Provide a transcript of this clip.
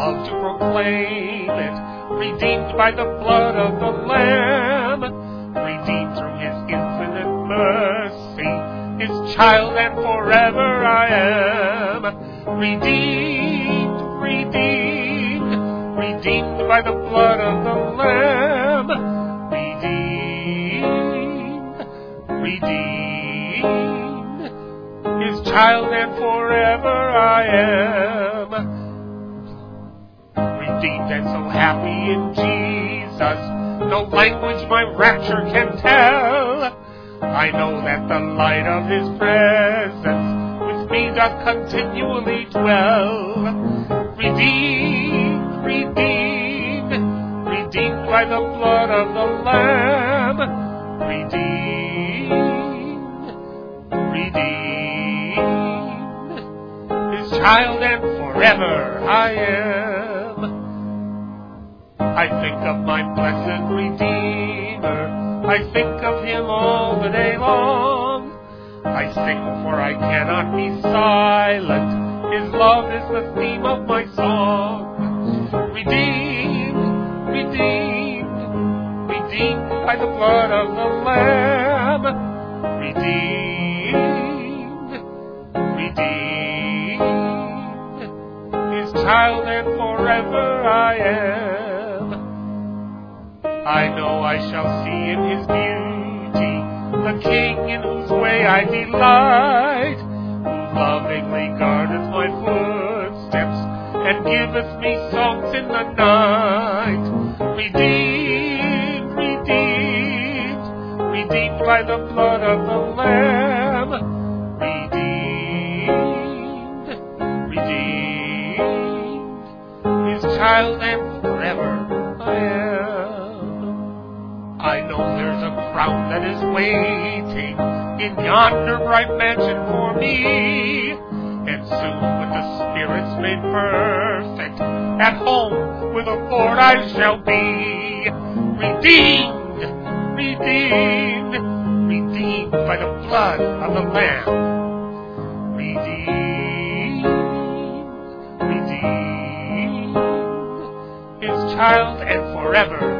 love to proclaim it, redeemed by the blood of the Lamb, redeemed through his infinite mercy, his child and forever I am. Redeemed, redeemed, redeemed by the blood of the Lamb, redeemed, redeemed, his child and forever I am. Redeemed and so happy in Jesus, no language my rapture can tell. I know that the light of his presence with me doth continually dwell. Redeemed, redeemed, redeemed by the blood of the Lamb, redeemed, redeemed, his child and forever I am. I think of my blessed Redeemer, I think of him all the day long. I sing for I cannot be silent, his love is the theme of my song. Redeemed, redeemed, redeemed by the blood of the Lamb, redeemed, redeemed, his child and forever I am. I know I shall see in his beauty the King in whose way I delight, who lovingly guardeth my footsteps and giveth me songs in the night. Redeemed, redeemed, redeemed by the blood of the Lamb, redeemed, redeemed, his child and forever I am. I know there's a crown that is waiting in yonder bright mansion for me, and soon with the spirits made perfect, at home with the Lord I shall be. Redeemed, redeemed, redeemed by the blood of the Lamb. Redeemed, redeemed, his child and forever